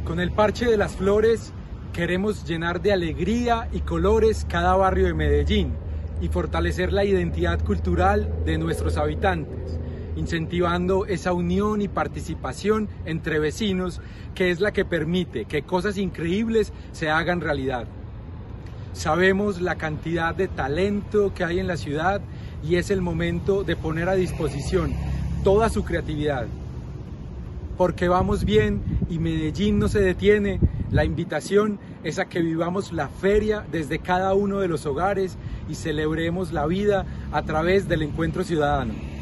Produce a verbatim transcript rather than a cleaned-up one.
Con el Parche de las Flores queremos llenar de alegría y colores cada barrio de Medellín y fortalecer la identidad cultural de nuestros habitantes, incentivando esa unión y participación entre vecinos que es la que permite que cosas increíbles se hagan realidad. Sabemos la cantidad de talento que hay en la ciudad y es el momento de poner a disposición toda su creatividad. Porque vamos bien y Medellín no se detiene, la invitación es a que vivamos la feria desde cada uno de los hogares y celebremos la vida a través del encuentro ciudadano.